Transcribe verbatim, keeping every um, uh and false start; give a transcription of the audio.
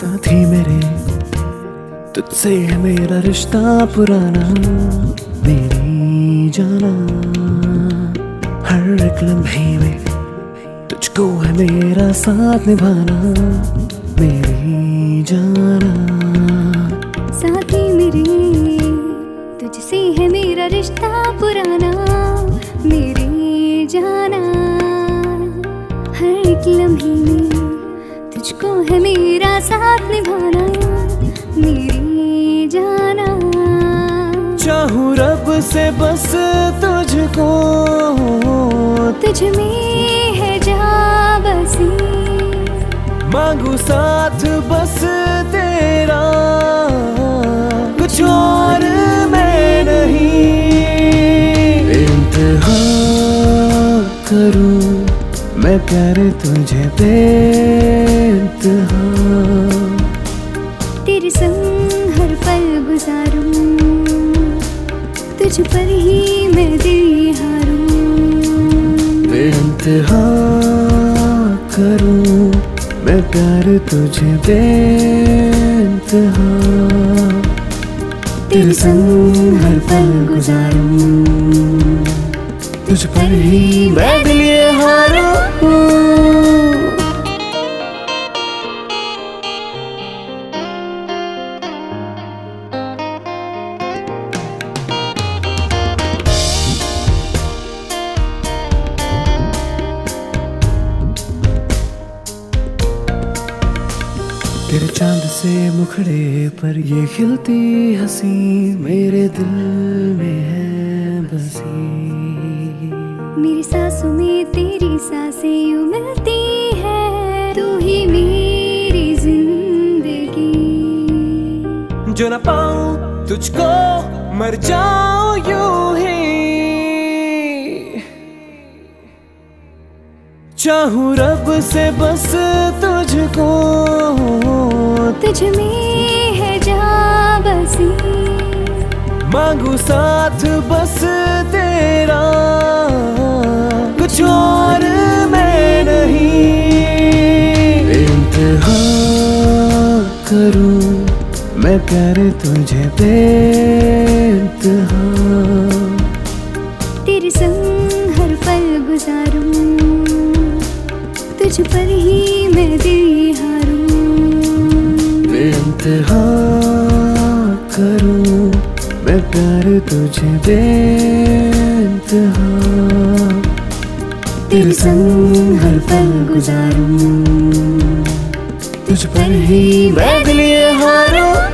साथी मेरे, तुझसे है मेरा रिश्ता पुराना, मेरी जाना। हर एक लम्हे में तुझको है मेरा साथ निभाना, मेरी जाना। साथी मेरे, तुझसे है मेरा रिश्ता पुराना, मेरी जाना। हर एक लम्हे में तुझको है मेरा साथ निभाना, मेरी जाना। चाहूं रब से बस तुझको, तुझ में है जा बसी। मांगू साथ बस तेरा, कुछ और मैं नहीं। इंतहा करूं मैं प्यार तुझे बेइंतहा, तेरे संग हर पल गुजारूं, तुझ पर ही मैं दिल हारूं। बेइंतहा करूं मैं प्यार तुझे बेइंतहा, तेरे संग हर पल गुजारूं, तुझ पर ही मैं दिल ये हारूं। तेरे चांद से मुखड़े पर ये खिलती हंसी, मेरे दिल में है बसी। मेरी सांसों में तेरी सांसें यूं मिलती है, तू ही मेरी जिंदगी। जो न पाऊं तुझको मर जाऊं यूं ही, चाहूं रब से बस तुझको, तुझ में है जा बसी। मांगू साथ बस तेरा, कुछ और मैं नहीं। इंतहा करूं मैं प्यार तुझे बेइंतहा, तेरे संग हर पल गुजारूं, तुझ पर ही मैं दिल हारूं। बेइंतहा करूं मैं प्यार तुझे बेइंतहा, तेरे संग हर पल गुजारूं, तुझ पर ही मैं दिल ये हारूं।